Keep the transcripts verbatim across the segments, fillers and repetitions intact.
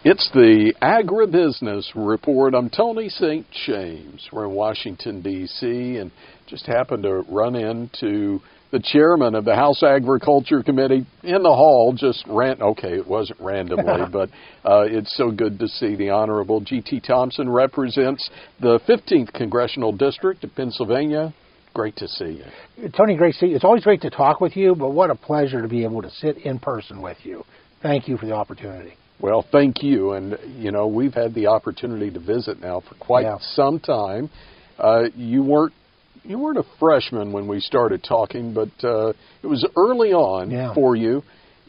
It's the Agribusiness Report. I'm Tony Saint James. We're in Washington, D C, and just happened to run into the chairman of the House Agriculture Committee in the hall, just ran. Okay, it wasn't randomly, but uh, it's so good to see the Honorable G T Thompson represents the fifteenth Congressional District of Pennsylvania. Great to see you. Tony, great to see you. It's always great to talk with you, but what a pleasure to be able to sit in person with you. Thank you for the opportunity. Well, thank you. And, you know, we've had the opportunity to visit now for quite yeah. some time. Uh, you weren't you weren't a freshman when we started talking, but uh, it was early on yeah. for you.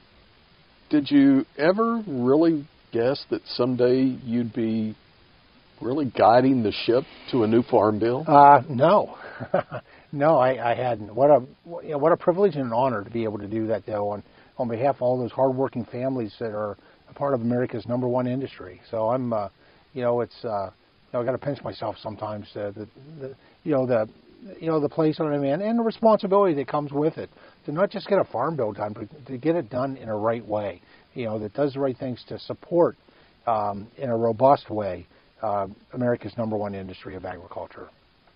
Did you ever really guess that someday you'd be really guiding the ship to a new farm bill? Uh, no. no, I, I hadn't. What a you know, what a privilege and an honor to be able to do that, though, on, on behalf of all those hardworking families that are a part of America's number one industry. So I'm, uh, you know, it's, uh, you know, I got to pinch myself sometimes. Uh, the, the, you know, the, you know, the place that I'm in and the responsibility that comes with it to not just get a farm bill done, but to get it done in a right way. You know, that does the right things to support um, in a robust way uh, America's number one industry of agriculture.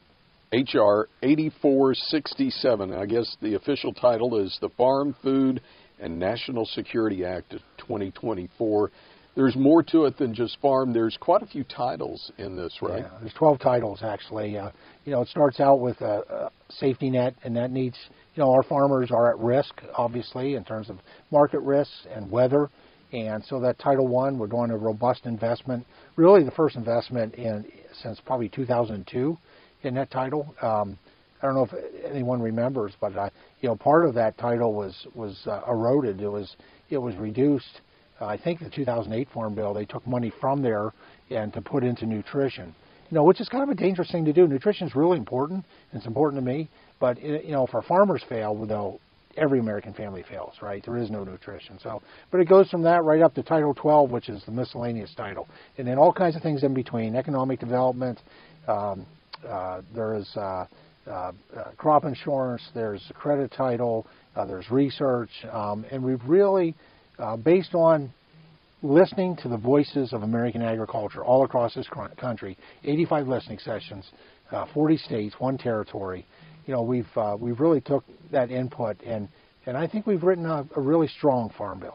H R eighty-four sixty-seven. I guess the official title is the Farm, Food, and National Security Act of twenty twenty-four. There's more to it than just farm. There's quite a few titles in this, right? Yeah, there's twelve titles, actually. Uh, you know, it starts out with a, a safety net, and that needs, you know, our farmers are at risk, obviously, in terms of market risks and weather. And so that Title One, we're doing a robust investment, really the first investment in since probably two thousand two in that title. Um, I don't know if anyone remembers, but uh, you know, part of that title was was uh, eroded. It was it was reduced. Uh, I think the two thousand eight Farm Bill, they took money from there and to put into nutrition. You know, which is kind of a dangerous thing to do. Nutrition is really important. And it's important to me. But it, you know, if our farmers fail, though, every American family fails, right? There is no nutrition. So, but it goes from that right up to Title twelve, which is the miscellaneous title, and then all kinds of things in between: economic development. Um, uh, there is. Uh, Uh, uh, crop insurance, there's a credit title, uh, there's research, um, and we've really, uh, based on listening to the voices of American agriculture all across this country, eighty-five listening sessions, uh, forty states, one territory, you know, we've uh, we've really took that input, and, and I think we've written a, a really strong farm bill.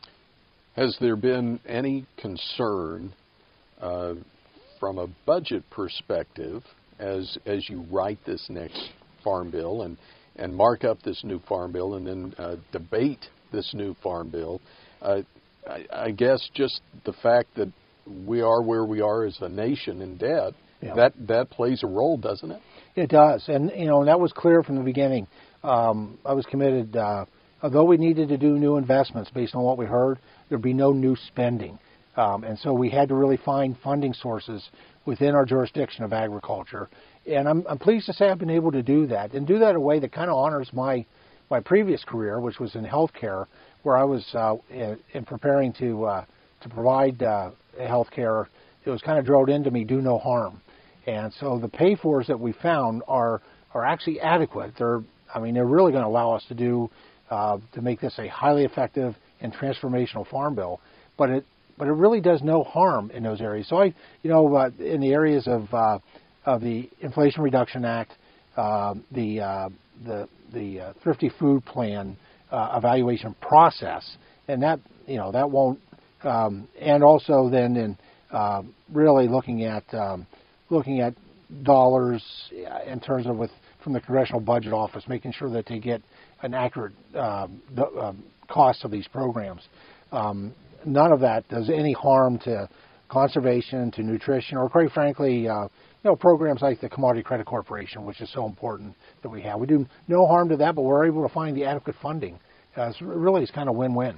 Has there been any concern uh, from a budget perspective as as you write this next farm bill and, and mark up this new farm bill and then uh, debate this new farm bill? Uh, I, I guess just the fact that we are where we are as a nation in debt, yeah. that, that plays a role, doesn't it? It does. And, you know, that was clear from the beginning. Um, I was committed, uh, although we needed to do new investments based on what we heard, there'd be no new spending. Um, and so we had to really find funding sources within our jurisdiction of agriculture. And I'm, I'm pleased to say I've been able to do that, and do that in a way that kind of honors my my previous career, which was in healthcare, where I was uh, in, in preparing to uh, to provide uh, healthcare. It was kind of drilled into me, do no harm. And so the pay-fors that we found are are actually adequate. They're, I mean, they're really going to allow us to do uh, to make this a highly effective and transformational farm bill. But it But it really does no harm in those areas. So I, you know, uh, in the areas of uh, of the Inflation Reduction Act, uh, the uh, the the uh, Thrifty Food Plan uh, evaluation process, and that you know that won't, um, and also then in uh, really looking at um, looking at dollars in terms of with from the Congressional Budget Office, making sure that they get an accurate uh, uh, cost of these programs. Um, None of that does any harm to conservation, to nutrition, or quite frankly, uh, you know, programs like the Commodity Credit Corporation, which is so important that we have. We do no harm to that, but we're able to find the adequate funding. Uh, it's really, it's kind of win-win.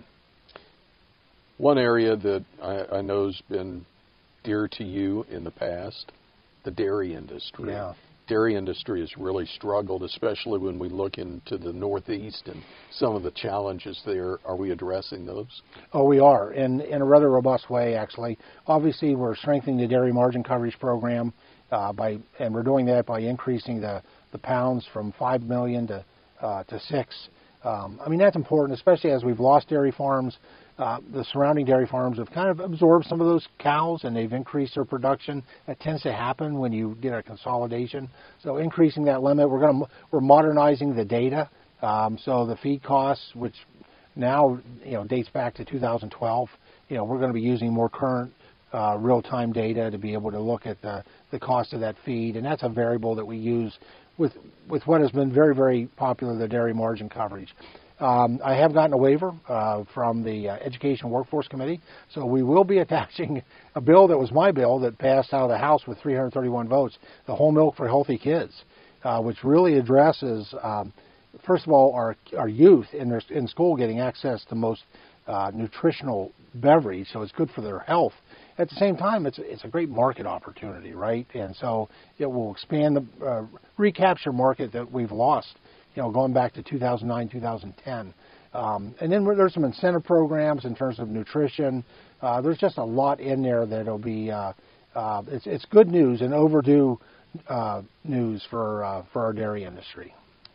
One area that I, I know has been dear to you in the past, the dairy industry. Yeah. Dairy industry has really struggled, especially when we look into the Northeast and some of the challenges there. Are we addressing those? Oh, we are, in, in a rather robust way, actually. Obviously, we're strengthening the dairy margin coverage program, uh, by, and we're doing that by increasing the, the pounds from five million to, uh, to six. Um, I mean, that's important, especially as we've lost dairy farms. uh, the surrounding dairy farms have kind of absorbed some of those cows, and they've increased their production. That tends to happen when you get a consolidation. So increasing that limit, we're going to we're modernizing the data. Um, so the feed costs, which now you know dates back to two thousand twelve, you know we're going to be using more current uh, real-time data to be able to look at the the cost of that feed, and that's a variable that we use with with what has been very very popular, the dairy margin coverage. Um, I have gotten a waiver uh, from the uh, Education and Workforce Committee, so we will be attaching a bill that was my bill that passed out of the House with three hundred thirty-one votes, the Whole Milk for Healthy Kids, uh, which really addresses, um, first of all, our our youth in their, in school getting access to most uh, nutritional beverage, so it's good for their health. At the same time, it's it's a great market opportunity, right? And so it will expand the uh, recapture market that we've lost, you know, going back to two thousand nine, two thousand ten. Um, and then there's some incentive programs in terms of nutrition. Uh, there's just a lot in there that'll be, uh, uh, it's, it's good news and overdue uh, news for, uh, for our dairy industry.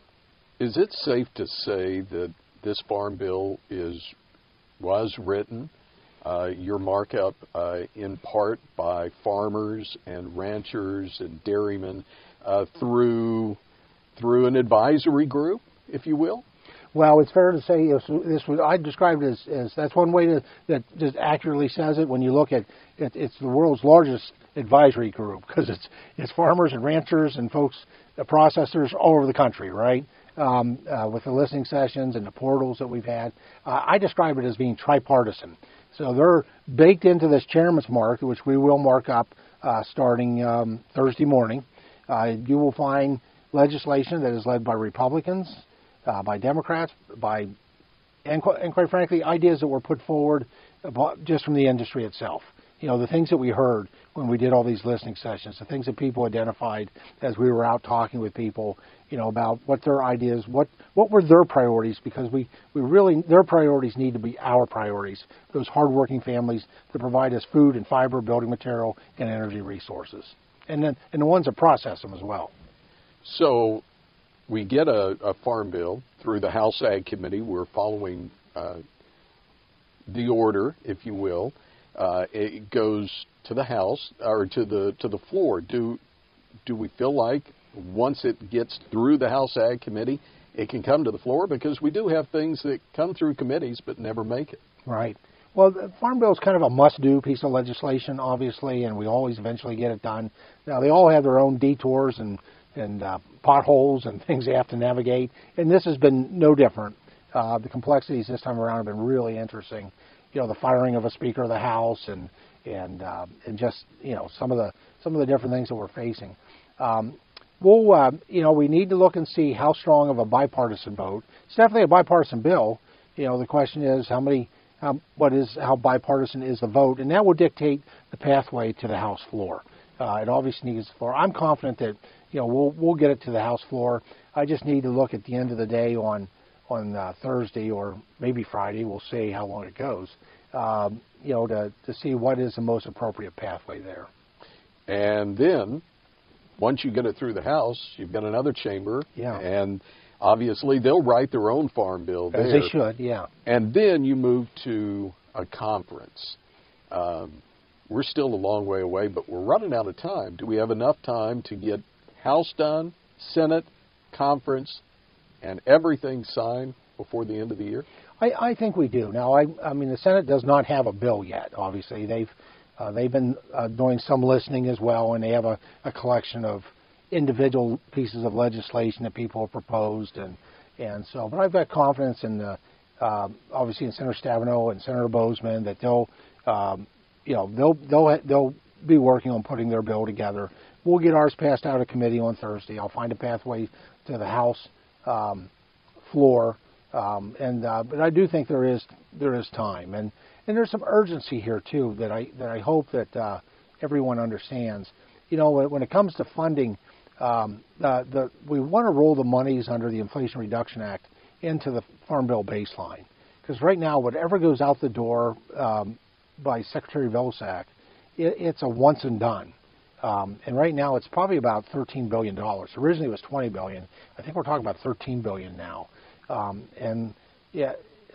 Is it safe to say that this farm bill is was written, uh, your markup, uh, in part by farmers and ranchers and dairymen uh, through through an advisory group, if you will? Well, it's fair to say this was, I described it as, as that's one way to, that just accurately says it. When you look at it, it's the world's largest advisory group because it's it's farmers and ranchers and folks, the processors all over the country, right? Um, uh, with the listening sessions and the portals that we've had, uh, I describe it as being tripartisan. So they're baked into this chairman's mark, which we will mark up uh, starting um, Thursday morning. Uh, you will find legislation that is led by Republicans, uh, by Democrats, by, and, qu- and quite frankly, ideas that were put forward about, just from the industry itself. You know, the things that we heard when we did all these listening sessions, the things that people identified as we were out talking with people, you know, about what their ideas, what what were their priorities, because we, we really, their priorities need to be our priorities, those hardworking families that provide us food and fiber, building material, and energy resources, and then and the ones that process them as well. So we get a, a farm bill through the House Ag Committee. We're following uh, the order, if you will. Uh, it goes to the House or to the to the floor. Do do we feel like once it gets through the House Ag Committee, it can come to the floor? Because we do have things that come through committees but never make it. Right. Well, the Farm Bill is kind of a must-do piece of legislation, obviously, and we always eventually get it done. Now, they all have their own detours and and uh, potholes and things they have to navigate, and this has been no different. Uh, the complexities this time around have been really interesting. You know, the firing of a Speaker of the House and and uh, and just you know some of the some of the different things that we're facing. Um, we'll uh, you know we need to look and see how strong of a bipartisan vote. It's definitely a bipartisan bill. You know, the question is how many, um, what is how bipartisan is the vote, and that will dictate the pathway to the House floor. Uh, it obviously needs the floor. I'm confident that you know we'll we'll get it to the House floor. I just need to look at the end of the day on. on uh, Thursday or maybe Friday, we'll see how long it goes, um, you know, to, to see what is the most appropriate pathway there. And then, once you get it through the House, you've got another chamber, yeah. and obviously they'll write their own farm bill there. As they should, yeah. And then you move to a conference. Um, we're still a long way away, but we're running out of time. Do we have enough time to get House done, Senate, conference, and everything signed before the end of the year? I, I think we do. Now, I, I mean, the Senate does not have a bill yet. Obviously, they've uh, they've been uh, doing some listening as well, and they have a, a collection of individual pieces of legislation that people have proposed, and and so. But I've got confidence in the uh, obviously in Senator Stabenow and Senator Bozeman that they'll um, you know they'll they'll they'll be working on putting their bill together. We'll get ours passed out of committee on Thursday. I'll find a pathway to the House Um, floor, um, and uh, but I do think there is there is time, and, and there's some urgency here too that I that I hope that uh, everyone understands. You know, when, when it comes to funding, um, uh, the we want to roll the monies under the Inflation Reduction Act into the Farm Bill baseline, because right now whatever goes out the door um, by Secretary Vilsack, it, it's a once and done. Um, and right now it's probably about thirteen billion dollars. Originally it was twenty billion dollars. I think we're talking about thirteen billion dollars now. Um, and yeah,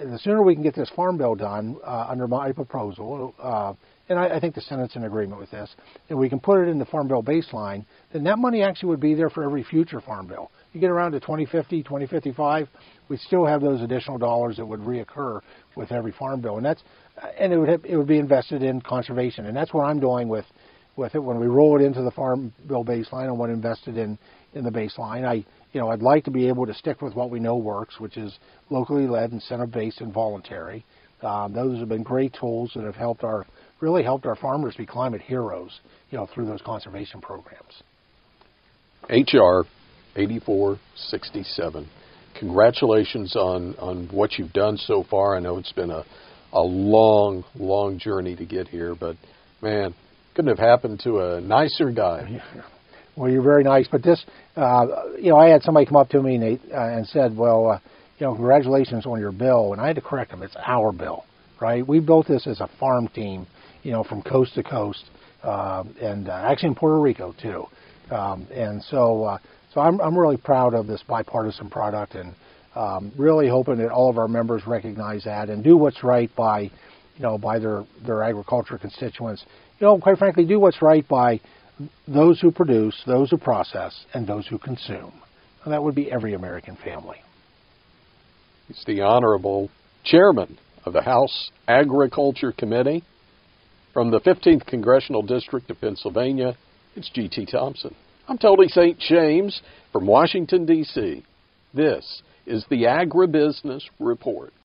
the sooner we can get this farm bill done uh, under my proposal, uh, and I, I think the Senate's in agreement with this, and we can put it in the farm bill baseline, then that money actually would be there for every future farm bill. You get around to twenty fifty, twenty fifty-five, we'd still have those additional dollars that would reoccur with every farm bill, and that's and it would have, it would be invested in conservation, and that's what I'm doing with with it. When we roll it into the farm bill baseline, I want to invest it in in the baseline. I you know I'd like to be able to stick with what we know works, which is locally led, incentive-based, and voluntary. Um, those have been great tools that have helped our really helped our farmers be climate heroes, you know, through those conservation programs. H R eighty-four sixty-seven. Congratulations on, on what you've done so far. I know it's been a, a long, long journey to get here, but, man, couldn't have happened to a nicer guy. Well, you're very nice, but this, uh, you know, I had somebody come up to me, Nate, uh, and said, well, uh, you know, congratulations on your bill, and I had to correct them. It's our bill, right? We built this as a farm team, you know, from coast to coast, uh, and uh, actually in Puerto Rico, too. Um, and so, uh, so I'm, I'm really proud of this bipartisan product, and um, really hoping that all of our members recognize that and do what's right by, you know, by their, their agriculture constituents. You know, quite frankly, do what's right by those who produce, those who process, and those who consume. And that would be every American family. He's the Honorable Chairman of the House Agriculture Committee from the fifteenth Congressional District of Pennsylvania. It's G T Thompson. I'm Tony Saint James from Washington, D C This is the Agribusiness Report.